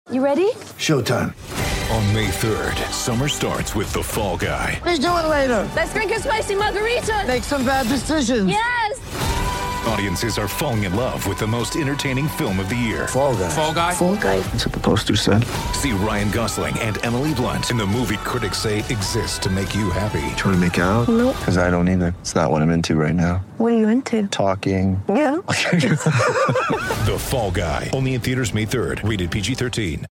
You ready? Showtime. On May 3rd, summer starts with The Fall Guy. Let's do it later. Let's drink a spicy margarita. Make some bad decisions. Yes! Audiences are falling in love with the most entertaining film of the year. Fall Guy. Fall Guy? Fall guy. That's what the poster said. See Ryan Gosling and Emily Blunt in the movie critics say exists to make you happy. Trying to make it out? Nope. Because I don't either. It's not what I'm into right now. What are you into? Talking. Yeah. The Fall Guy. Only in theaters May 3rd. Rated PG-13.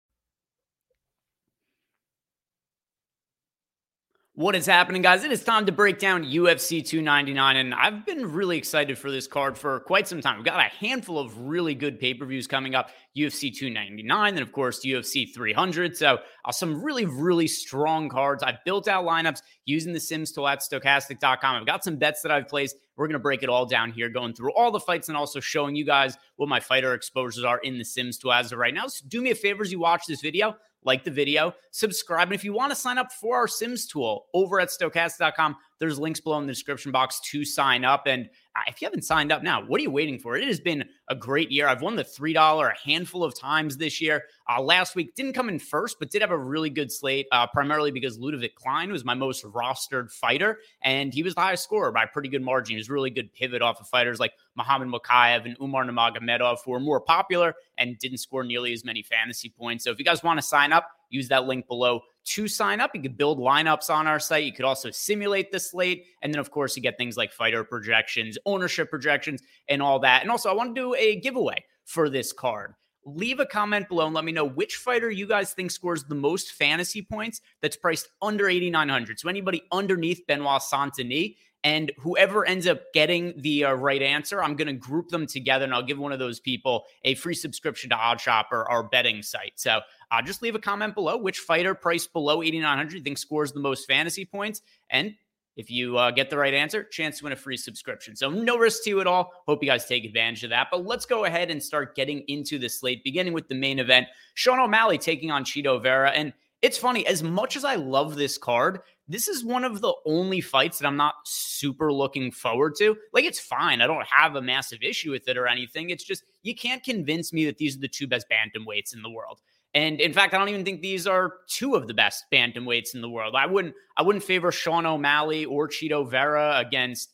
What is happening, guys? It is time to break down UFC 299, and I've been really excited for this card for quite some time. We've got a handful of really good pay-per-views coming up, UFC 299, and of course, UFC 300. So some really, really strong cards. I've built out lineups using the Sims tool at Stokastic.com. I've got some bets that I've placed. We're going to break it all down here, going through all the fights and also showing you guys what my fighter exposures are in the Sims tool as of right now. So do me a favor as you watch this video. Like the video, subscribe, and if you want to sign up for our Sims tool over at Stokastic.com, there's links below in the description box to sign up. And if you haven't signed up now, what are you waiting for? It has been a great year. I've won the $3 a handful of times this year. Last week didn't come in first, but did have a really good slate, primarily because Ludovic Klein was my most rostered fighter, and he was the highest scorer by a pretty good margin. He was a really good pivot off of fighters like Muhammad Mokaev and Umar Nurmagomedov, who were more popular and didn't score nearly as many fantasy points. So if you guys want to sign up, use that link below to sign up. You could build lineups on our site. You could also simulate the slate. And then, of course, you get things like fighter projections, ownership projections, and all that. And also, I want to do a giveaway for this card. Leave a comment below and let me know which fighter you guys think scores the most fantasy points that's priced under 8,900. So anybody underneath Benoit Saint-Denis. And whoever ends up getting the right answer, I'm going to group them together, and I'll give one of those people a free subscription to OddsShopper, our betting site. So just leave a comment below which fighter priced below 8,900 you think scores the most fantasy points. And if you get the right answer, chance to win a free subscription. So no risk to you at all. Hope you guys take advantage of that. But let's go ahead and start getting into the slate, beginning with the main event. Sean O'Malley taking on Chito Vera. And it's funny, as much as I love this card, this is one of the only fights that I'm not super looking forward to. Like, it's fine. I don't have a massive issue with it or anything. It's just, you can't convince me that these are the two best bantamweights in the world. And in fact, I don't even think these are two of the best bantamweights in the world. I wouldn't favor Sean O'Malley or Chito Vera against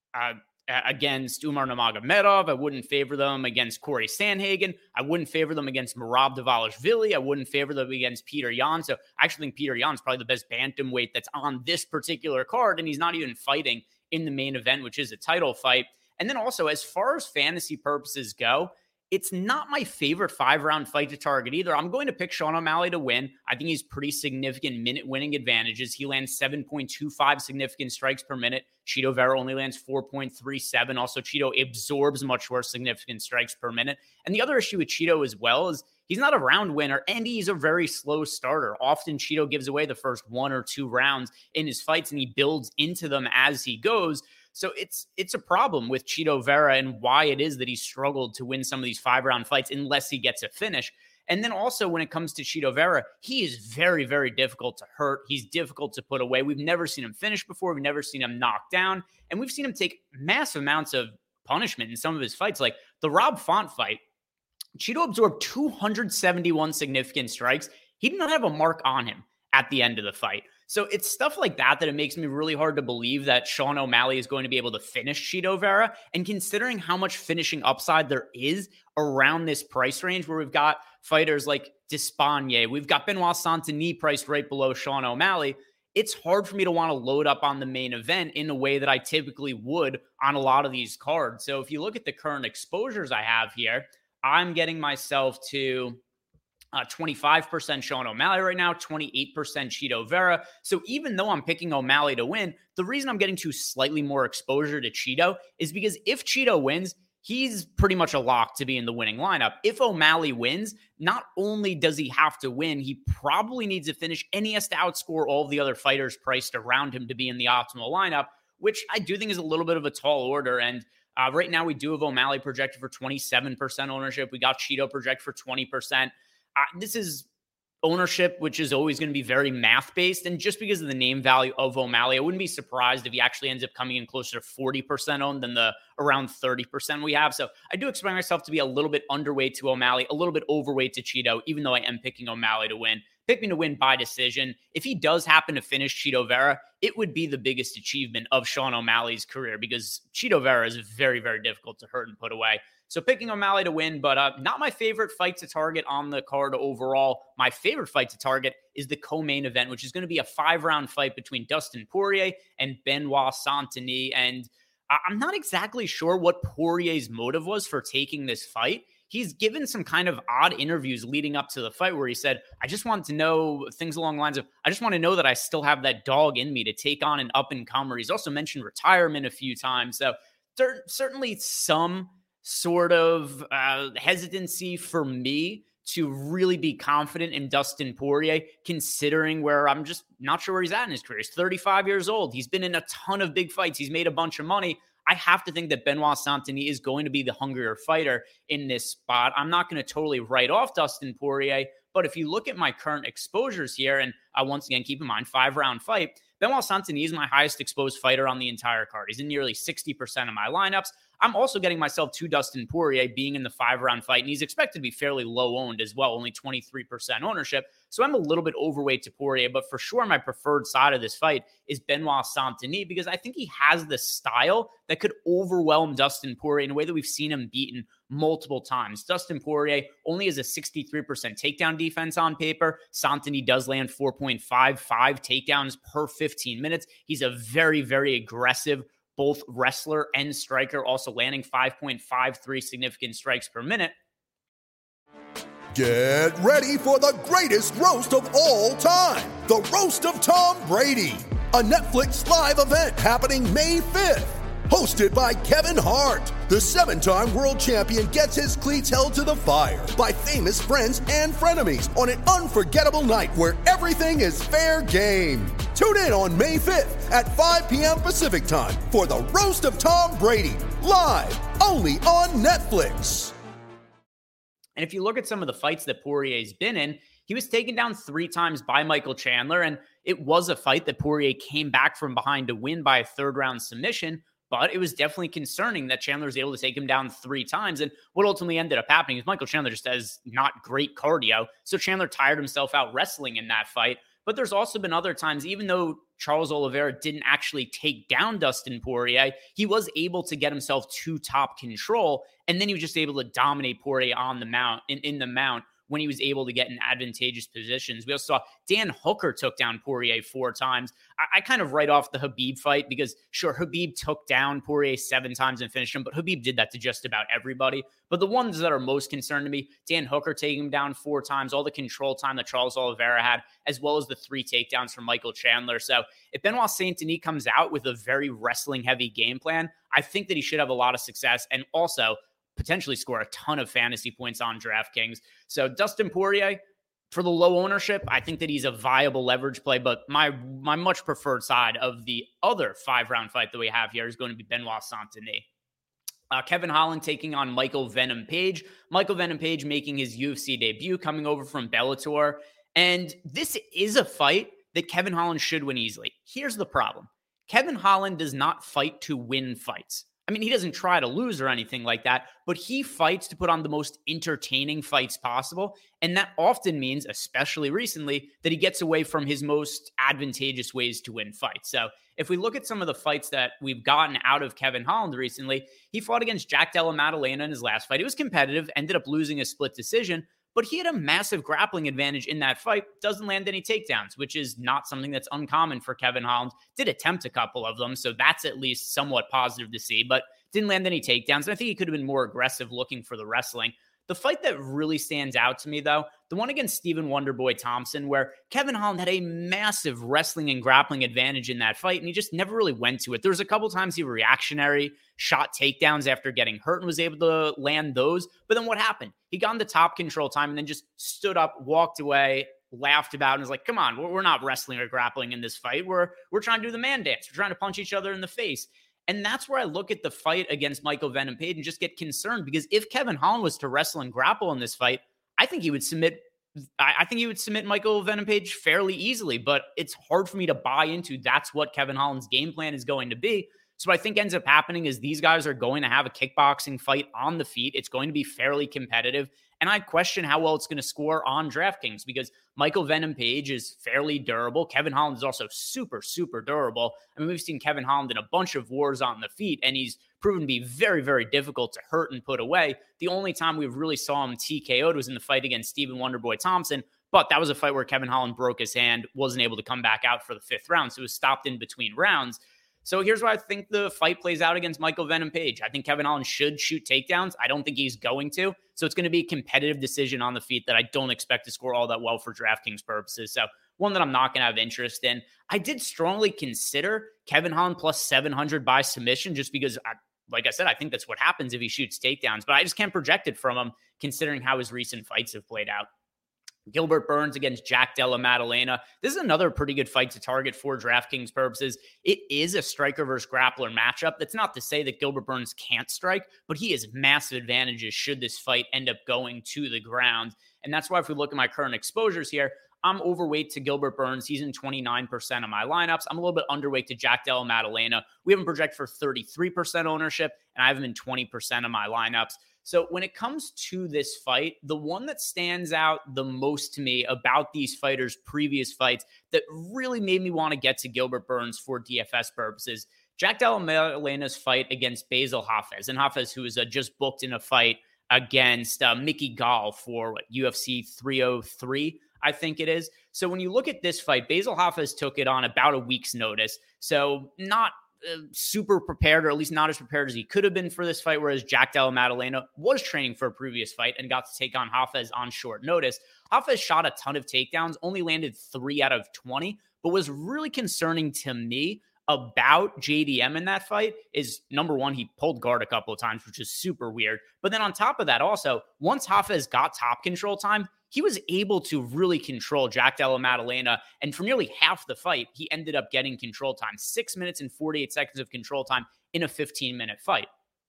Umar Nurmagomedov. I wouldn't favor them against Corey Sandhagen. I wouldn't favor them against Merab Dvalishvili. I wouldn't favor them against Peter Yan. So I actually think Peter Yan is probably the best bantamweight that's on this particular card, and he's not even fighting in the main event, which is a title fight. And then also, as far as fantasy purposes go, it's not my favorite 5-round fight to target either. I'm going to pick Sean O'Malley to win. I think he's pretty significant minute winning advantages. He lands 7.25 significant strikes per minute. Chito Vera only lands 4.37. Also, Chito absorbs much worse significant strikes per minute. And the other issue with Chito as well is he's not a round winner, and he's a very slow starter. Often Chito gives away the first 1 or 2 rounds in his fights, and he builds into them as he goes. So it's a problem with Chito Vera and why it is that he struggled to win some of these 5-round fights unless he gets a finish. And then also when it comes to Chito Vera, he is very, very difficult to hurt. He's difficult to put away. We've never seen him finish before. We've never seen him knock down. And we've seen him take massive amounts of punishment in some of his fights. Like the Rob Font fight, Chito absorbed 271 significant strikes. He did not have a mark on him at the end of the fight. So it's stuff like that it makes me really hard to believe that Sean O'Malley is going to be able to finish Chito Vera. And considering how much finishing upside there is around this price range where we've got fighters like Despaigne, we've got Benoit Saint-Denis priced right below Sean O'Malley, it's hard for me to want to load up on the main event in a way that I typically would on a lot of these cards. So if you look at the current exposures I have here, I'm getting myself to 25% Sean O'Malley right now, 28% Chito Vera. So even though I'm picking O'Malley to win, the reason I'm getting to slightly more exposure to Chito is because if Chito wins, he's pretty much a lock to be in the winning lineup. If O'Malley wins, not only does he have to win, he probably needs to finish, and he has to outscore all of the other fighters priced around him to be in the optimal lineup, which I do think is a little bit of a tall order. And right now we do have O'Malley projected for 27% ownership. We got Chito projected for 20%. This is ownership, which is always going to be very math-based. And just because of the name value of O'Malley, I wouldn't be surprised if he actually ends up coming in closer to 40% owned than the around 30% we have. So I do expect myself to be a little bit underweight to O'Malley, a little bit overweight to Cheeto, even though I am picking O'Malley to win. Pick me to win by decision. If he does happen to finish Cheeto Vera, it would be the biggest achievement of Sean O'Malley's career because Cheeto Vera is very, very difficult to hurt and put away. So picking O'Malley to win, but not my favorite fight to target on the card overall. My favorite fight to target is the co-main event, which is going to be a 5-round fight between Dustin Poirier and Benoit Saint-Denis. And I'm not exactly sure what Poirier's motive was for taking this fight. He's given some kind of odd interviews leading up to the fight where he said, I just wanted to know things along the lines of, I just want to know that I still have that dog in me to take on an up-and-comer. He's also mentioned retirement a few times. So certainly some sort of hesitancy for me to really be confident in Dustin Poirier, considering where I'm just not sure where he's at in his career. He's 35 years old. He's been in a ton of big fights. He's made a bunch of money. I have to think that Benoit Saint-Denis is going to be the hungrier fighter in this spot. I'm not going to totally write off Dustin Poirier, but if you look at my current exposures here, and once again, keep in mind, 5-round fight, Benoit Saint-Denis is my highest exposed fighter on the entire card. He's in nearly 60% of my lineups. I'm also getting myself to Dustin Poirier being in the 5-round fight, and he's expected to be fairly low owned as well, only 23% ownership. So I'm a little bit overweight to Poirier, but for sure my preferred side of this fight is Benoit Saint-Denis because I think he has the style that could overwhelm Dustin Poirier in a way that we've seen him beaten multiple times. Dustin Poirier only has a 63% takedown defense on paper. Saint-Denis does land 4.55 takedowns per 15 minutes. He's a very, very aggressive both wrestler and striker, also landing 5.53 significant strikes per minute. Get ready for the greatest roast of all time, the Roast of Tom Brady, a Netflix live event happening May 5th. Hosted by Kevin Hart, the 7-time world champion gets his cleats held to the fire by famous friends and frenemies on an unforgettable night where everything is fair game. Tune in on May 5th at 5 p.m. Pacific time for the Roast of Tom Brady, live only on Netflix. And if you look at some of the fights that Poirier's been in, he was taken down 3 times by Michael Chandler, and it was a fight that Poirier came back from behind to win by a 3rd-round submission. But it was definitely concerning that Chandler was able to take him down 3 times. And what ultimately ended up happening is Michael Chandler just has not great cardio. So Chandler tired himself out wrestling in that fight. But there's also been other times, even though Charles Oliveira didn't actually take down Dustin Poirier, he was able to get himself to top control. And then he was just able to dominate Poirier on the mount, in the mount, when he was able to get in advantageous positions. We also saw Dan Hooker took down Poirier 4 times. I kind of write off the Khabib fight because, sure, Khabib took down Poirier 7 times and finished him, but Khabib did that to just about everybody. But the ones that are most concerned to me, Dan Hooker taking him down 4 times, all the control time that Charles Oliveira had, as well as the 3 takedowns from Michael Chandler. So if Benoit Saint-Denis comes out with a very wrestling-heavy game plan, I think that he should have a lot of success and also potentially score a ton of fantasy points on DraftKings. So Dustin Poirier, for the low ownership, I think that he's a viable leverage play, but my much preferred side of the other 5-round fight that we have here is going to be Benoit Saint-Denis. Kevin Holland taking on Michael Venom Page. Michael Venom Page making his UFC debut, coming over from Bellator. And this is a fight that Kevin Holland should win easily. Here's the problem. Kevin Holland does not fight to win fights. I mean, he doesn't try to lose or anything like that, but he fights to put on the most entertaining fights possible. And that often means, especially recently, that he gets away from his most advantageous ways to win fights. So if we look at some of the fights that we've gotten out of Kevin Holland recently, he fought against Jack Della Maddalena in his last fight. It was competitive, ended up losing a split decision, but he had a massive grappling advantage in that fight, doesn't land any takedowns, which is not something that's uncommon for Kevin Holland. Did attempt a couple of them, so that's at least somewhat positive to see, but didn't land any takedowns. And I think he could have been more aggressive looking for the wrestling. The fight that really stands out to me, though, the one against Stephen Wonderboy Thompson, where Kevin Holland had a massive wrestling and grappling advantage in that fight, and he just never really went to it. There was a couple times he reactionary, shot takedowns after getting hurt and was able to land those. But then what happened? He got into top control time and then just stood up, walked away, laughed about, and was like, come on, we're not wrestling or grappling in this fight. We're trying to do the man dance. We're trying to punch each other in the face. And that's where I look at the fight against Michael Venom Page and just get concerned, because if Kevin Holland was to wrestle and grapple in this fight, I think he would submit I think he would submit Michael Venom Page fairly easily, but it's hard for me to buy into that's what Kevin Holland's game plan is going to be. So what I think ends up happening is these guys are going to have a kickboxing fight on the feet. It's going to be fairly competitive. And I question how well it's going to score on DraftKings because Michael Venom Page is fairly durable. Kevin Holland is also super, super durable. I mean, we've seen Kevin Holland in a bunch of wars on the feet, and he's proven to be very, very difficult to hurt and put away. The only time we really saw him TKO'd was in the fight against Stephen Wonderboy Thompson, but that was a fight where Kevin Holland broke his hand, wasn't able to come back out for the 5th round, so it was stopped in between rounds. So here's why I think the fight plays out against Michael Venom Page. I think Kevin Holland should shoot takedowns. I don't think he's going to. So it's going to be a competitive decision on the feet that I don't expect to score all that well for DraftKings purposes. So one that I'm not going to have interest in. I did strongly consider Kevin Holland plus 700 by submission just because, like I said, I think that's what happens if he shoots takedowns. But I just can't project it from him considering how his recent fights have played out. Gilbert Burns against Jack Della Maddalena. This is another pretty good fight to target for DraftKings purposes. It is a striker versus grappler matchup. That's not to say that Gilbert Burns can't strike, but he has massive advantages should this fight end up going to the ground. And that's why if we look at my current exposures here, I'm overweight to Gilbert Burns. He's in 29% of my lineups. I'm a little bit underweight to Jack Della Maddalena. We have him projected for 33% ownership, and I have him in 20% of my lineups. So when it comes to this fight, the one that stands out the most to me about these fighters' previous fights that really made me want to get to Gilbert Burns for DFS purposes, Jack Della Maddalena's fight against Basil Hafez. And Hafez, who is just booked in a fight against Mickey Gall for UFC 303, I think it is. So when you look at this fight, Basil Hafez took it on about a week's notice. So not super prepared, or at least not as prepared as he could have been for this fight, whereas Jack Della Maddalena was training for a previous fight and got to take on Hafez on short notice. Hafez shot a ton of takedowns, only landed 3 out of 20, but was really concerning to me about JDM in that fight is, number one, he pulled guard a couple of times, which is super weird. But then on top of that, also, once Hafez got top control time, he was able to really control Jack Della Maddalena. And for nearly half the fight, he ended up getting control time, 6 minutes and 48 seconds of control time in a 15-minute fight.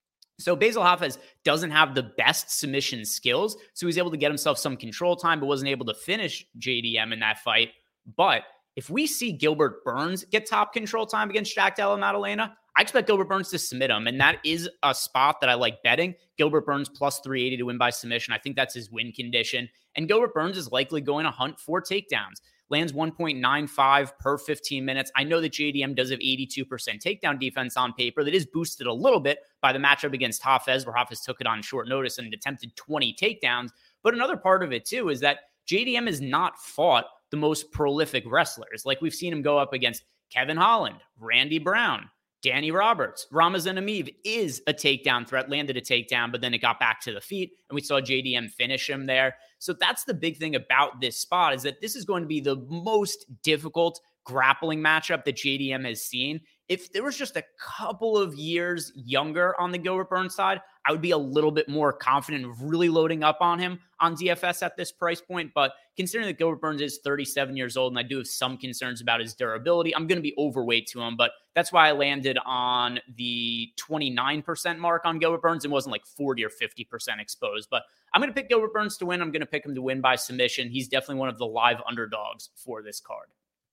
So Basil Hafez doesn't have the best submission skills. So he's able to get himself some control time, but wasn't able to finish JDM in that fight. But if we see Gilbert Burns get top control time against Jack Della Maddalena, I expect Gilbert Burns to submit him, and that is a spot that I like betting. Gilbert Burns plus 380 to win by submission. I think that's his win condition. And Gilbert Burns is likely going to hunt for takedowns. Lands 1.95 per 15 minutes. I know that JDM does have 82% takedown defense on paper. That is boosted a little bit by the matchup against Hafez, where Hafez took it on short notice and attempted 20 takedowns. But another part of it, too, is that JDM has not fought the most prolific wrestlers. Like we've seen him go up against Kevin Holland, Randy Brown, Danny Roberts. Ramazan Emeev is a takedown threat, landed a takedown, but then it got back to the feet, and we saw JDM finish him there. So that's the big thing about this spot, is that this is going to be the most difficult grappling matchup that JDM has seen. If there was just a couple of years younger on the Gilbert Burns side, I would be a little bit more confident of really loading up on him on DFS at this price point. But considering that Gilbert Burns is 37 years old and I do have some concerns about his durability, I'm going to be overweight to him. But that's why I landed on the 29% mark on Gilbert Burns and wasn't like 40 or 50% exposed. But I'm going to pick Gilbert Burns to win. I'm going to pick him to win by submission. He's definitely one of the live underdogs for this card.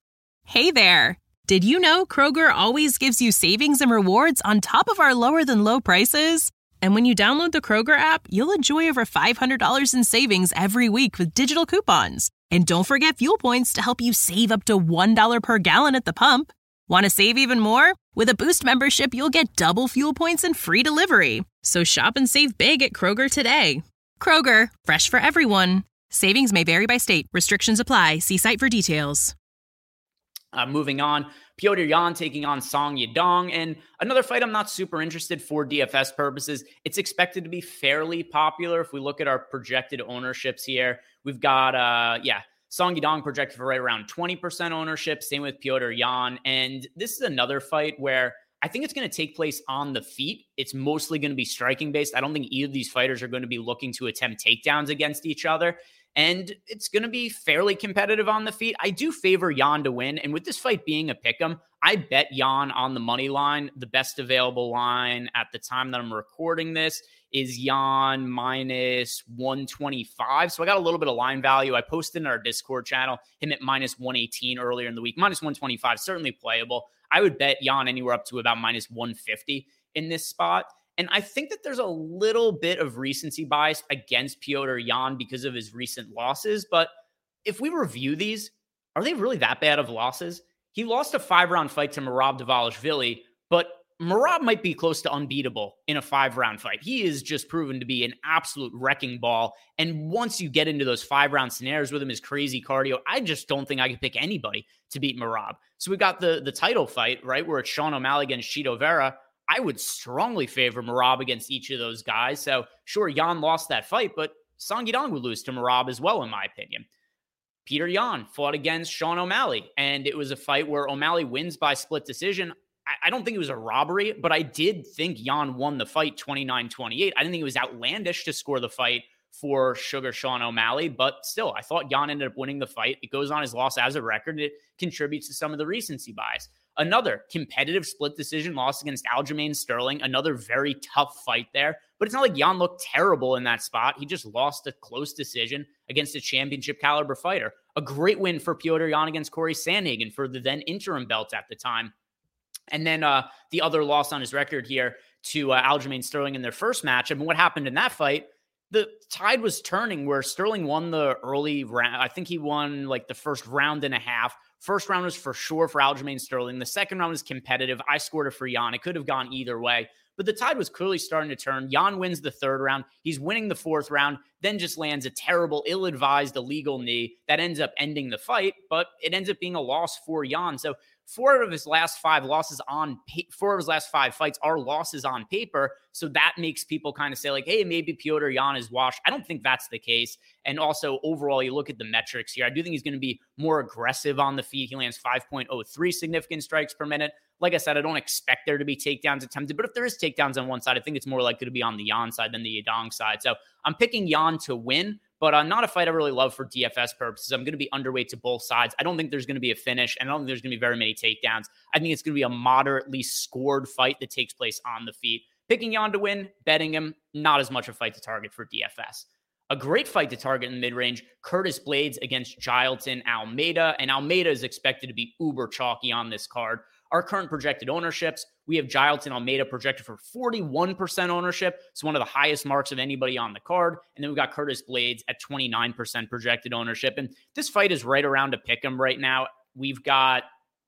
Hey there. Did you know Kroger always gives you savings and rewards on top of our lower than low prices? And when you download the Kroger app, you'll enjoy over $500 in savings every week with digital coupons. And don't forget fuel points to help you save up to $1 per gallon at the pump. Want to save even more? With a Boost membership, you'll get double fuel points and free delivery. So shop and save big at Kroger today. Kroger, fresh for everyone. Savings may vary by state. Restrictions apply. See site for details. Moving on, Petr Yan taking on Song Yadong, and another fight I'm not super interested for DFS purposes. It's expected to be fairly popular. If we look at our projected ownerships here, we've got, Song Yadong projected for right around 20% ownership. Same with Petr Yan. And this is another fight where I think it's going to take place on the feet. It's mostly going to be striking based. I don't think either of these fighters are going to be looking to attempt takedowns against each other. and it's going to be fairly competitive on the feet. I do favor Jan to win, and with this fight being a pick'em, I bet Jan on the money line. The best available line at the time that I'm recording this is Jan minus 125. So I got a little bit of line value. I posted in our Discord channel him at minus 118 earlier in the week. Minus 125, certainly playable. I would bet Jan anywhere up to about minus 150 in this spot. And I think that there's a little bit of recency bias against Petr Yan because of his recent losses. But if we review these, are they really that bad of losses? He lost a 5-round fight to Merab Dvalishvili, but Merab might be close to unbeatable in a 5-round fight. He is just proven to be an absolute wrecking ball. And once you get into those 5-round scenarios with him, his crazy cardio, I just don't think I could pick anybody to beat Merab. So we got the title fight, right, where it's Sean O'Malley against Chito Vera. I would strongly favor Merab against each of those guys. So sure, Yan lost that fight, but Song Yadong would lose to Merab as well, in my opinion. Petr Yan fought against Sean O'Malley, and it was a fight where O'Malley wins by split decision. I don't think it was a robbery, but I did think Yan won the fight 29-28. I didn't think it was outlandish to score the fight for Sugar Sean O'Malley, but still, I thought Yan ended up winning the fight. It goes on his loss as a record. It contributes to some of the recency bias. Another competitive split decision loss against Aljamain Sterling, another very tough fight there. But it's not like Yan looked terrible in that spot. He just lost a close decision against a championship caliber fighter. A great win for Petr Yan against Corey Sandhagen for the then interim belt at the time. And then the other loss on his record here to Aljamain Sterling in their first matchup. And what happened in that fight, the tide was turning where Sterling won the early round. I think he won like the first round and a half. First round was for sure for Aljamain Sterling. The second round was competitive. I scored it for Yan. It could have gone either way. But the tide was clearly starting to turn. Yan wins the third round. He's winning the fourth round, then just lands a terrible, ill-advised, illegal knee that ends up ending the fight, but it ends up being a loss for Yan. So 4 of his last 5 fights are losses on paper. So that makes people kind of say like, hey, maybe Petr Yan is washed. I don't think that's the case. And also overall, you look at the metrics here. I do think he's going to be more aggressive on the feet. He lands 5.03 significant strikes per minute. Like I said, I don't expect there to be takedowns attempted, but if there is takedowns on one side, I think it's more likely to be on the Yan side than the Yadong side. So I'm picking Yan to win, but not a fight I really love for DFS purposes. I'm going to be underweight to both sides. I don't think there's going to be a finish, and I don't think there's going to be very many takedowns. I think it's going to be a moderately scored fight that takes place on the feet. Picking Yan to win, betting him, not as much a fight to target for DFS. A great fight to target in the mid-range, Curtis Blaydes against Jailton Almeida, and Almeida is expected to be uber chalky on this card. Our current projected ownerships, we have Jailton Almeida projected for 41% ownership. It's one of the highest marks of anybody on the card. And then we've got Curtis Blaydes at 29% projected ownership. And this fight is right around a pick'em right now. We've got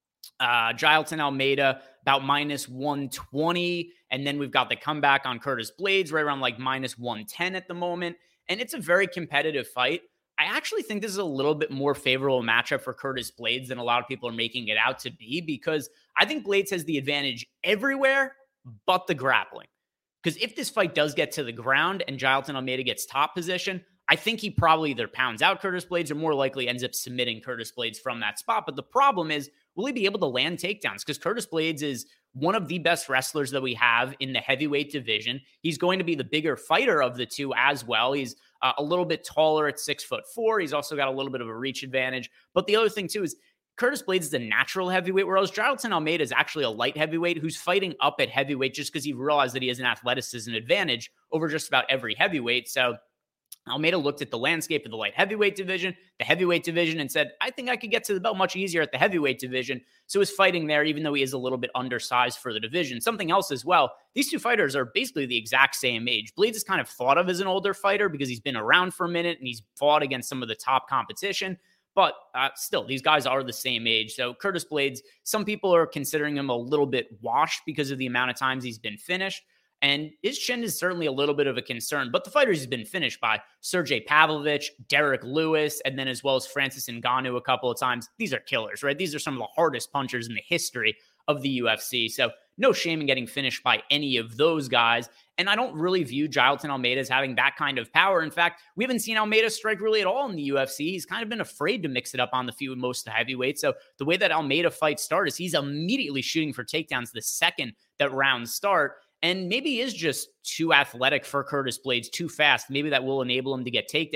Jailton Almeida about minus 120. And then we've got the comeback on Curtis Blaydes right around like minus 110 at the moment. And it's a very competitive fight. I actually think this is a little bit more favorable matchup for Curtis Blaydes than a lot of people are making it out to be, because I think Blaydes has the advantage everywhere but the grappling. Because if this fight does get to the ground and Jailton Almeida gets top position, I think he probably either pounds out Curtis Blaydes or more likely ends up submitting Curtis Blaydes from that spot. But the problem is, will he be able to land takedowns? Because Curtis Blaydes is one of the best wrestlers that we have in the heavyweight division. He's going to be the bigger fighter of the two as well. He's a little bit taller at 6'4". He's also got a little bit of a reach advantage. But the other thing too is Curtis Blaydes is a natural heavyweight, whereas Jailton Almeida is actually a light heavyweight who's fighting up at heavyweight just because he realized that he has an athleticism advantage over just about every heavyweight. So Almeida looked at the landscape of the light heavyweight division, the heavyweight division, and said, I think I could get to the belt much easier at the heavyweight division. So he's fighting there, even though he is a little bit undersized for the division. Something else as well, these two fighters are basically the exact same age. Blaydes is kind of thought of as an older fighter because he's been around for a minute and he's fought against some of the top competition. But still, these guys are the same age. So Curtis Blaydes, some people are considering him a little bit washed because of the amount of times he's been finished. And his chin is certainly a little bit of a concern. But the fighters he's been finished by, Sergey Pavlovich, Derek Lewis, and then as well as Francis Ngannou a couple of times, these are killers, right? These are some of the hardest punchers in the history of the UFC. So no shame in getting finished by any of those guys. And I don't really view Jailton Almeida as having that kind of power. In fact, we haven't seen Almeida strike really at all in the UFC. He's kind of been afraid to mix it up on the feet with most of the heavyweights. So the way that Almeida fights start is he's immediately shooting for takedowns the second that rounds start. And maybe he is just too athletic for Curtis Blaydes, too fast. Maybe that will enable him to get takedowns.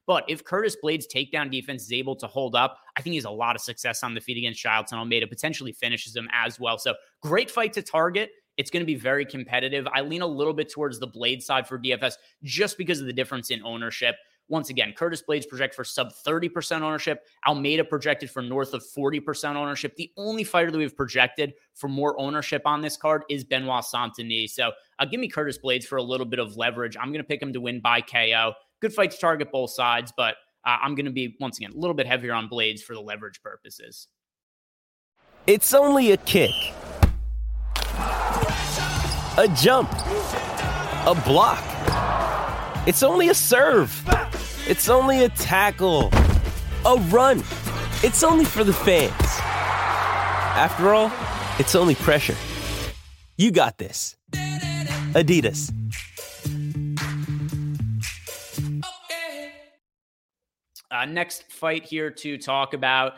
But if Curtis Blaydes' takedown defense is able to hold up, I think he has a lot of success on the feet against Jailton Almeida, potentially finishes him as well. So great fight to target. It's going to be very competitive. I lean a little bit towards the Blaydes side for DFS just because of the difference in ownership. Once again, Curtis Blaydes projected for sub 30% ownership. Almeida projected for north of 40% ownership. The only fighter that we've projected for more ownership on this card is Benoit Saint-Denis. So give me Curtis Blaydes for a little bit of leverage. I'm going to pick him to win by KO. Good fight to target both sides, but I'm going to be, once again, a little bit heavier on Blaydes for the leverage purposes. It's only a kick, a jump, a block. It's only a serve. It's only a tackle, a run. It's only for the fans. After all, it's only pressure. You got this. Adidas. Next fight here to talk about,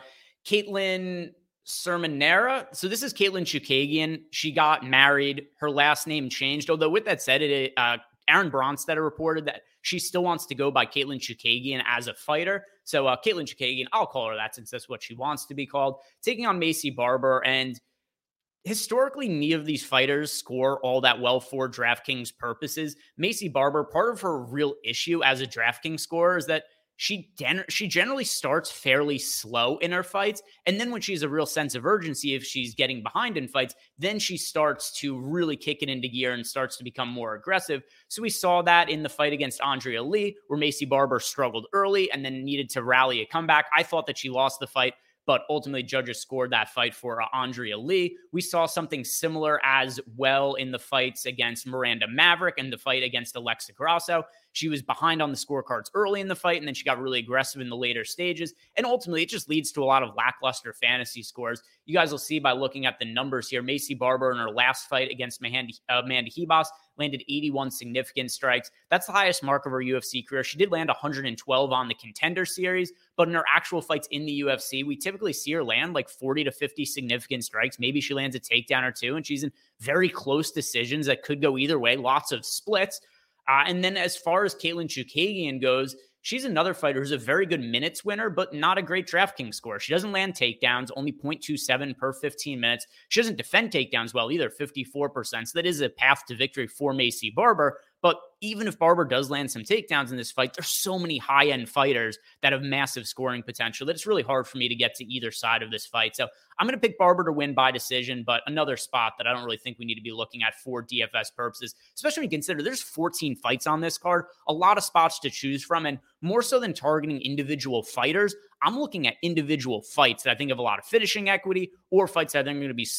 Caitlin Sermonera. So this is Caitlin Chookagian. She got married. Her last name changed. Although with that said, Aaron Bronstetter reported that she still wants to go by Caitlin Chookagian as a fighter. So Caitlin Chookagian, I'll call her that since that's what she wants to be called, taking on Maycee Barber. And historically, neither of these fighters score all that well for DraftKings purposes. Maycee Barber, part of her real issue as a DraftKings scorer is that she generally starts fairly slow in her fights. And then when she has a real sense of urgency, if she's getting behind in fights, then she starts to really kick it into gear and starts to become more aggressive. So we saw that in the fight against Andrea Lee, where Maycee Barber struggled early and then needed to rally a comeback. I thought that she lost the fight, but ultimately judges scored that fight for Andrea Lee. We saw something similar as well in the fights against Miranda Maverick and the fight against Alexa Grasso. She was behind on the scorecards early in the fight, and then she got really aggressive in the later stages. And ultimately, it just leads to a lot of lackluster fantasy scores. You guys will see by looking at the numbers here. Maycee Barber in her last fight against Amanda Ribas landed 81 significant strikes. That's the highest mark of her UFC career. She did land 112 on the Contender Series, but in her actual fights in the UFC, we typically see her land like 40 to 50 significant strikes. Maybe she lands a takedown or two, and she's in very close decisions that could go either way, lots of splits. And then as far as Caitlin Chookagian goes, she's another fighter who's a very good minutes winner, but not a great DraftKings scorer. She doesn't land takedowns, only 0.27 per 15 minutes. She doesn't defend takedowns well either, 54%. So that is a path to victory for Maycee Barber. But even if Barber does land some takedowns in this fight, there's so many high-end fighters that have massive scoring potential that it's really hard for me to get to either side of this fight. So I'm going to pick Barber to win by decision, but another spot that I don't really think we need to be looking at for DFS purposes, especially when you consider there's 14 fights on this card, a lot of spots to choose from, and more so than targeting individual fighters, I'm looking at individual fights that I think have a lot of finishing equity or fights that I think are going to be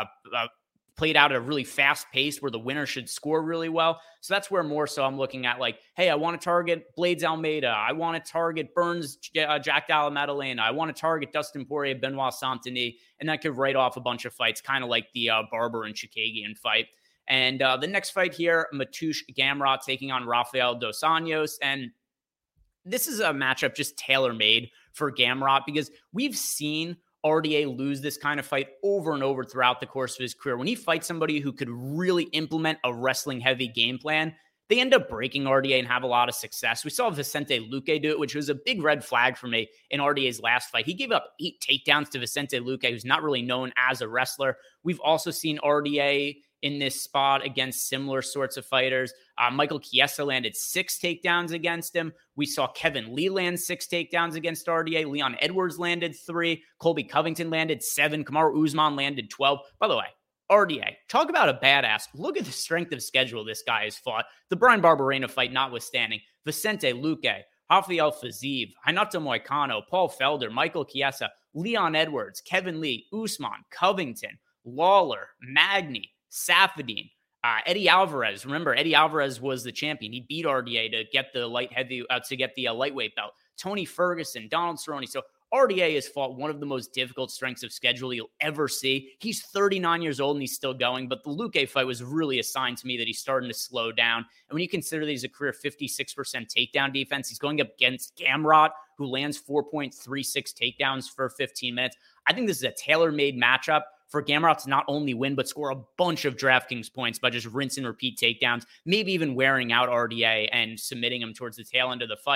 played out at a really fast pace where the winner should score really well. So that's where more so I'm looking at like, hey, I want to target Blaydes Almeida. I want to target Burns, Jack Dalla Maddalena. I want to target Dustin Poirier, Benoit Saint-Denis. And that could write off a bunch of fights, kind of like the Barber and Chookagian fight. And the next fight here, Mateusz Gamrot taking on Rafael Dos Anjos. And this is a matchup just tailor-made for Gamrot because we've seen RDA lose this kind of fight over and over throughout the course of his career. When he fights somebody who could really implement a wrestling-heavy game plan, they end up breaking RDA and have a lot of success. We saw Vicente Luque do it, which was a big red flag for me in RDA's last fight. He gave up 8 takedowns to Vicente Luque, who's not really known as a wrestler. We've also seen RDA in this spot against similar sorts of fighters. Michael Chiesa landed 6 takedowns against him. We saw Kevin Lee land 6 takedowns against RDA. Leon Edwards landed 3. Colby Covington landed 7. Kamaru Usman landed 12. By the way, RDA, talk about a badass. Look at the strength of schedule this guy has fought. The Brian Barberena fight notwithstanding. Vicente Luque, Rafael Fiziev, Renato Moicano, Paul Felder, Michael Chiesa, Leon Edwards, Kevin Lee, Usman, Covington, Lawler, Magny, Safadine, Eddie Alvarez. Remember, Eddie Alvarez was the champion. He beat RDA to get the lightweight belt. Tony Ferguson, Donald Cerrone. So RDA has fought one of the most difficult strengths of schedule you'll ever see. He's 39 years old and he's still going, but the Luque fight was really a sign to me that he's starting to slow down. And when you consider that he's a career 56% takedown defense, he's going up against Gamrot, who lands 4.36 takedowns for 15 minutes. I think this is a tailor-made matchup for Gamrot to not only win, but score a bunch of DraftKings points by just rinse and repeat takedowns, maybe even wearing out RDA and submitting him towards the tail end of the fight.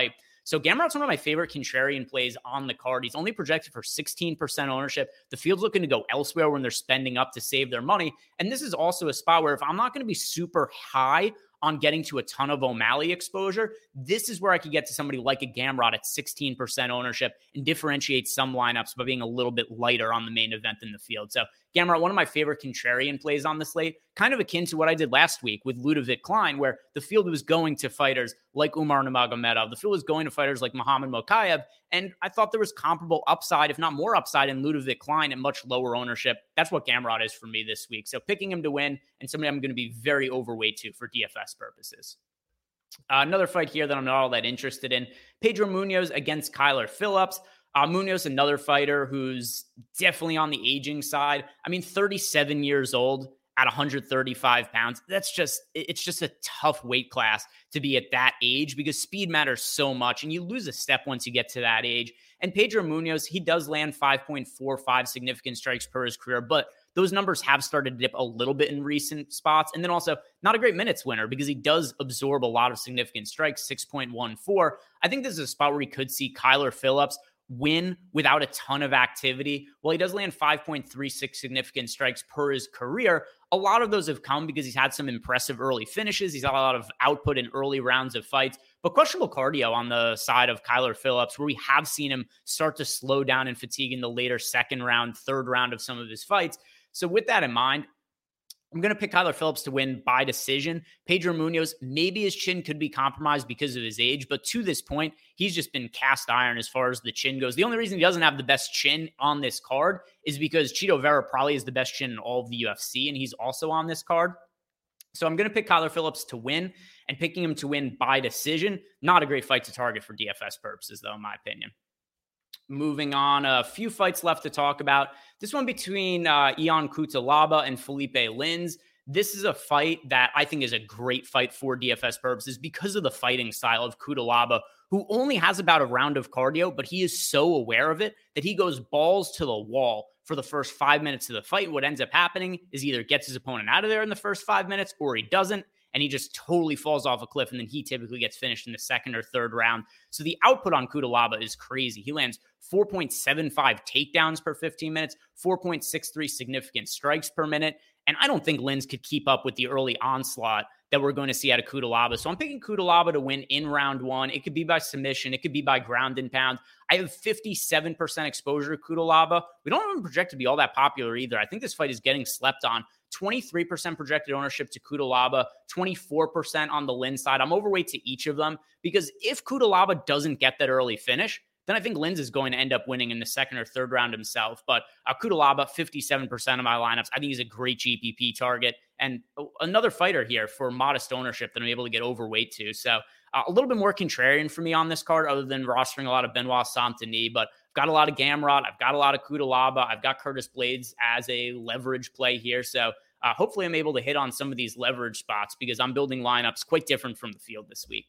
So Gamrot's one of my favorite contrarian plays on the card. He's only projected for 16% ownership. The field's looking to go elsewhere when they're spending up to save their money. And this is also a spot where if I'm not going to be super high on getting to a ton of O'Malley exposure, this is where I could get to somebody like a Gamrot at 16% ownership and differentiate some lineups by being a little bit lighter on the main event in the field. So Gamrot, one of my favorite contrarian plays on the slate, kind of akin to what I did last week with Ludovic Klein, where the field was going to fighters like Umar Nurmagomedov. The field was going to fighters like Muhammad Mokaev. And I thought there was comparable upside, if not more upside, in Ludovic Klein at much lower ownership. That's what Gamrot is for me this week. So picking him to win and somebody I'm going to be very overweight to for DFS purposes. Another fight here that I'm not all that interested in, Pedro Munoz against Kyler Phillips. Munoz, another fighter who's definitely on the aging side. I mean, 37 years old at 135 pounds. It's just a tough weight class to be at that age because speed matters so much and you lose a step once you get to that age. And Pedro Munoz, he does land 5.45 significant strikes per his career, but those numbers have started to dip a little bit in recent spots. And then also not a great minutes winner because he does absorb a lot of significant strikes, 6.14. I think this is a spot where we could see Kyler Phillips win without a ton of activity. Well, he does land 5.36 significant strikes per his career. A lot of those have come because he's had some impressive early finishes. He's had a lot of output in early rounds of fights, but questionable cardio on the side of Kyler Phillips, where we have seen him start to slow down and fatigue in the later second round, third round of some of his fights. So with that in mind, I'm going to pick Kyler Phillips to win by decision. Pedro Munoz, maybe his chin could be compromised because of his age, but to this point, he's just been cast iron as far as the chin goes. The only reason he doesn't have the best chin on this card is because Chito Vera probably is the best chin in all of the UFC, and he's also on this card. So I'm going to pick Kyler Phillips to win, and picking him to win by decision. Not a great fight to target for DFS purposes, though, in my opinion. Moving on, a few fights left to talk about. This one between Ion Cutelaba and Felipe Lins. This is a fight that I think is a great fight for DFS purposes because of the fighting style of Cutelaba, who only has about a round of cardio, but he is so aware of it that he goes balls to the wall for the first 5 minutes of the fight. What ends up happening is he either gets his opponent out of there in the first 5 minutes or he doesn't. And he just totally falls off a cliff, and then he typically gets finished in the second or third round. So the output on Cutelaba is crazy. He lands 4.75 takedowns per 15 minutes, 4.63 significant strikes per minute. And I don't think Lins could keep up with the early onslaught that we're going to see out of Cutelaba. So I'm picking Cutelaba to win in round one. It could be by submission. It could be by ground and pound. I have 57% exposure to Cutelaba. We don't even project to be all that popular either. I think this fight is getting slept on. 23% projected ownership to Cutelaba, 24% on the Lins side. I'm overweight to each of them because if Cutelaba doesn't get that early finish, then I think Lins is going to end up winning in the second or third round himself. But Cutelaba, 57% of my lineups. I think he's a great GPP target and another fighter here for modest ownership that I'm able to get overweight to. So a little bit more contrarian for me on this card other than rostering a lot of Benoit Saint-Denis, but I've got a lot of Gamrot. I've got a lot of Cutelaba. I've got Curtis Blades as a leverage play here. So hopefully I'm able to hit on some of these leverage spots because I'm building lineups quite different from the field this week.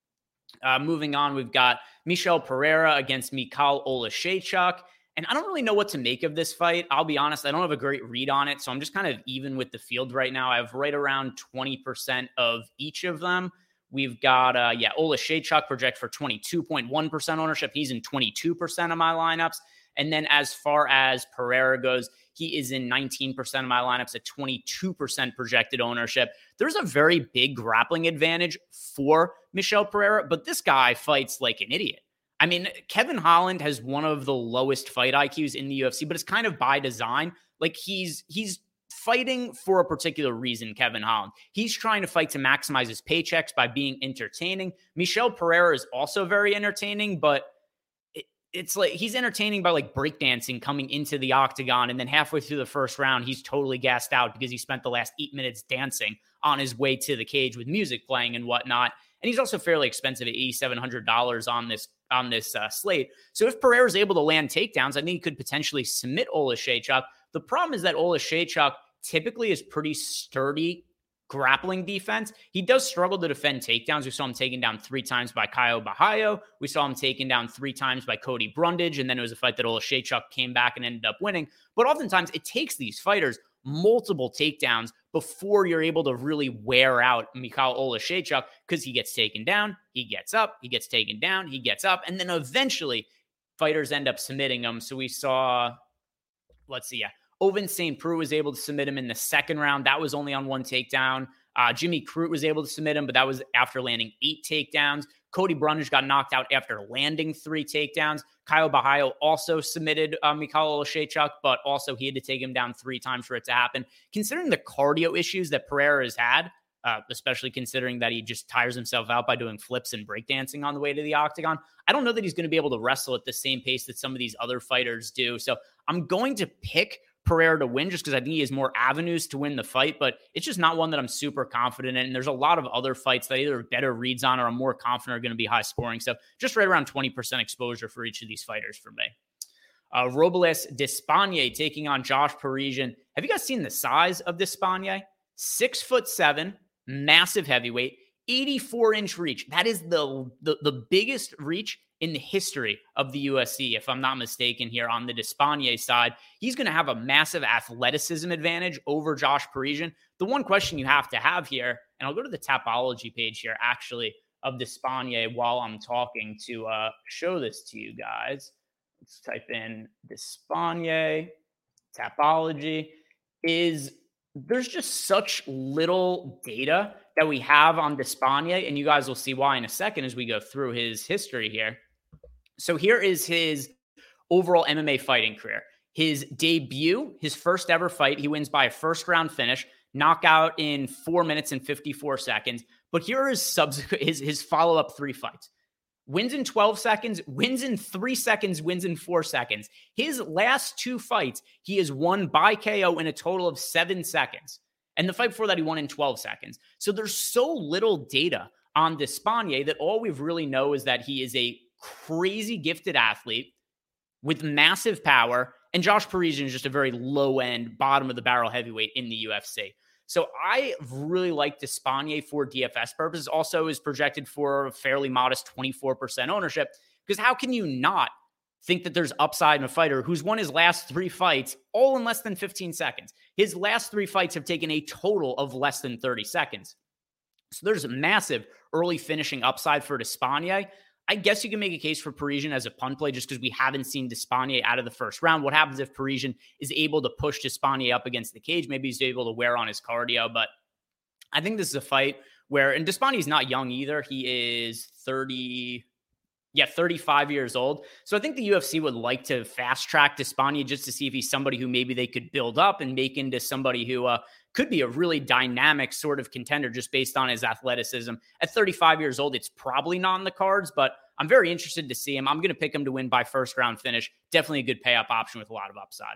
Moving on, we've got Michel Pereira against Mikhail Olashechuk. And I don't really know what to make of this fight. I'll be honest, I don't have a great read on it. So I'm just kind of even with the field right now. I have right around 20% of each of them. We've got, Olashechuk project for 22.1% ownership. He's in 22% of my lineups. And then as far as Pereira goes, he is in 19% of my lineups at 22% projected ownership. There's a very big grappling advantage for Michel Pereira, but this guy fights like an idiot. I mean, Kevin Holland has one of the lowest fight IQs in the UFC, but it's kind of by design. Like he's fighting for a particular reason, Kevin Holland. He's trying to fight to maximize his paychecks by being entertaining. Michel Pereira is also very entertaining, but it's like he's entertaining by like breakdancing coming into the octagon. And then halfway through the first round, he's totally gassed out because he spent the last 8 minutes dancing on his way to the cage with music playing and whatnot. And he's also fairly expensive at $8,700 on this slate. So if Pereira is able to land takedowns, I think he could potentially submit Olashechuk. The problem is that Olashechuk typically is pretty sturdy grappling defense. He does struggle to defend takedowns. We saw him taken down 3 times by Caio Bahayo. We saw him taken down 3 times by Cody Brundage. And then it was a fight that Olashechuk came back and ended up winning. But oftentimes it takes these fighters multiple takedowns before you're able to really wear out Mikhail Oleksiejczuk, because he gets taken down, he gets up, he gets taken down, he gets up, and then eventually fighters end up submitting him. So we saw, Ovince St. Preux was able to submit him in the second round. That was only on one takedown. Jimmy Crute was able to submit him, but that was after landing 8 takedowns. Cody Brundage got knocked out after landing 3 takedowns. Caio Borralho also submitted Mikhail Oleksiejczuk, but also he had to take him down 3 times for it to happen. Considering the cardio issues that Pereira has had, especially considering that he just tires himself out by doing flips and breakdancing on the way to the octagon, I don't know that he's going to be able to wrestle at the same pace that some of these other fighters do. So I'm going to pick Pereira to win just because I think he has more avenues to win the fight, but it's just not one that I'm super confident in. And there's a lot of other fights that either better reads on or I'm more confident are going to be high scoring. So just right around 20% exposure for each of these fighters for me. Robles Despaigne taking on Josh Parisian. Have you guys seen the size of Despaigne? 6'7", massive heavyweight, 84-inch reach. That is the biggest reach in the history of the UFC, if I'm not mistaken here on the Despaigne side. He's going to have a massive athleticism advantage over Josh Parisian. The one question you have to have here, and I'll go to the Tapology page here, actually, of Despaigne while I'm talking to show this to you guys. Let's type in Despaigne, Tapology, is there's just such little data that we have on Despaigne, and you guys will see why in a second as we go through his history here. So here is his overall MMA fighting career. His debut, his first ever fight, he wins by a first round finish, knockout in 4 minutes and 54 seconds. But here are his subsequent, his follow-up 3 fights. Wins in 12 seconds, wins in 3 seconds, wins in 4 seconds. His last 2 fights, he has won by KO in a total of 7 seconds. And the fight before that, he won in 12 seconds. So there's so little data on Despaigne that all we really know is that he is a crazy gifted athlete with massive power. And Josh Parisian is just a very low-end, bottom-of-the-barrel heavyweight in the UFC. So I really like Despaigne for DFS purposes. Also is projected for a fairly modest 24% ownership. Because how can you not think that there's upside in a fighter who's won his last 3 fights all in less than 15 seconds? His last 3 fights have taken a total of less than 30 seconds. So there's a massive early finishing upside for Despaigne. I guess you can make a case for Parisian as a punt play just because we haven't seen Despaigne out of the first round. What happens if Parisian is able to push Despaigne up against the cage? Maybe he's able to wear on his cardio, but I think this is a fight where, and Despaigne's not young either. He is 35 years old. So I think the UFC would like to fast track Despaigne just to see if he's somebody who maybe they could build up and make into somebody who could be a really dynamic sort of contender just based on his athleticism. At 35 years old, it's probably not in the cards, but I'm very interested to see him. I'm going to pick him to win by first round finish. Definitely a good pay-up option with a lot of upside.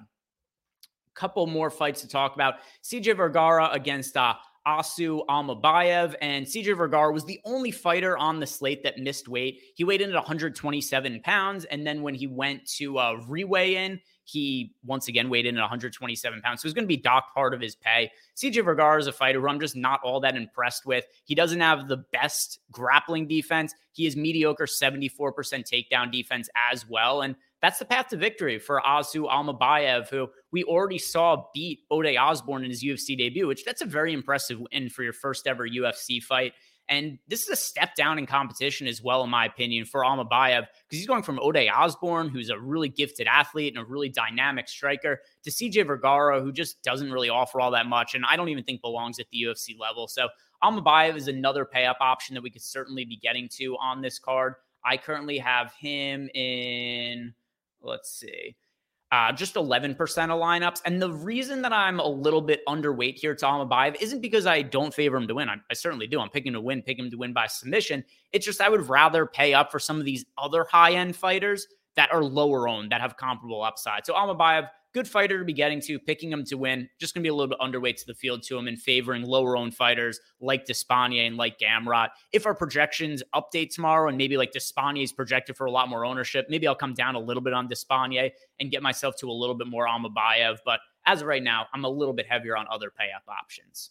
A couple more fights to talk about. CJ Vergara against Asu Almabayev, and CJ Vergara was the only fighter on the slate that missed weight. He weighed in at 127 pounds, and then when he went to reweigh in, he once again weighed in at 127 pounds. So he's going to be docked part of his pay. CJ Vergara is a fighter who I'm just not all that impressed with. He doesn't have the best grappling defense. He has mediocre 74% takedown defense as well, and that's the path to victory for Asu Almabayev, who we already saw beat Ode Osborne in his UFC debut, which that's a very impressive win for your first ever UFC fight. And this is a step down in competition as well, in my opinion, for Almabayev, because he's going from Ode Osborne, who's a really gifted athlete and a really dynamic striker, to CJ Vergara, who just doesn't really offer all that much, and I don't even think belongs at the UFC level. So Almabayev is another pay-up option that we could certainly be getting to on this card. I currently have him in, let's see, just 11% of lineups. And the reason that I'm a little bit underweight here to Almabayev isn't because I don't favor him to win. I certainly do. I'm picking him to win by submission. It's just I would rather pay up for some of these other high-end fighters that are lower owned, that have comparable upside. So Almabayev, good fighter to be getting to, picking him to win. Just going to be a little bit underweight to the field to him and favoring lower owned fighters like Despaigne and like Gamrot. If our projections update tomorrow and maybe like Despaigne is projected for a lot more ownership, maybe I'll come down a little bit on Despaigne and get myself to a little bit more Almabayev. But as of right now, I'm a little bit heavier on other pay-up options.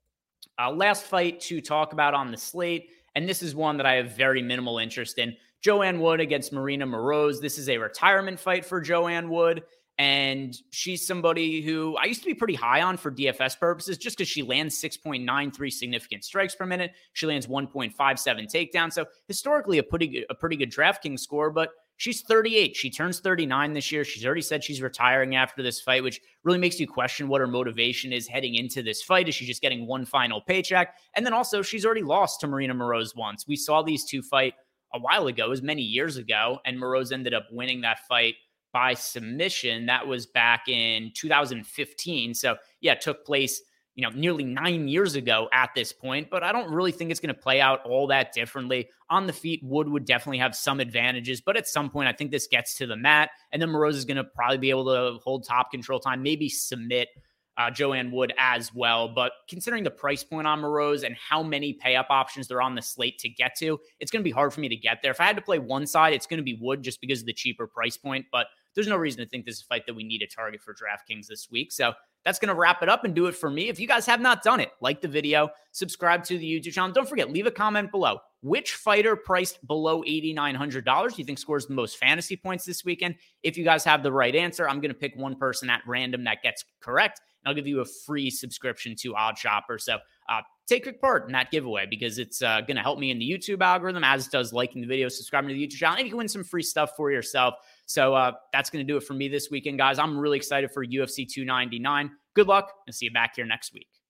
Last fight to talk about on the slate, and this is one that I have very minimal interest in. Joanne Wood against Marina Moroz. This is a retirement fight for Joanne Wood. And she's somebody who I used to be pretty high on for DFS purposes just because she lands 6.93 significant strikes per minute. She lands 1.57 takedowns. So historically, a pretty good DraftKings score, but she's 38. She turns 39 this year. She's already said she's retiring after this fight, which really makes you question what her motivation is heading into this fight. Is she just getting one final paycheck? And then also, she's already lost to Marina Moroz once. We saw these two fight a while ago, as many years ago, and Moroz ended up winning that fight by submission. That was back in 2015. So yeah, it took place, nearly 9 years ago at this point, but I don't really think it's going to play out all that differently. On the feet, Wood would definitely have some advantages, but at some point, I think this gets to the mat, and then Moroz is going to probably be able to hold top control time, maybe submit Joanne Wood as well. But considering the price point on Moroz and how many pay-up options there are on the slate to get to, it's going to be hard for me to get there. If I had to play one side, it's going to be Wood just because of the cheaper price point, but there's no reason to think this is a fight that we need a target for DraftKings this week. So that's going to wrap it up and do it for me. If you guys have not done it, like the video, subscribe to the YouTube channel. Don't forget, leave a comment below. Which fighter priced below $8,900 do you think scores the most fantasy points this weekend? If you guys have the right answer, I'm going to pick one person at random that gets correct, and I'll give you a free subscription to OddsShopper. So take a quick part in that giveaway because it's going to help me in the YouTube algorithm, as does liking the video, subscribing to the YouTube channel, and you can win some free stuff for yourself. So that's going to do it for me this weekend, guys. I'm really excited for UFC 299. Good luck, and see you back here next week.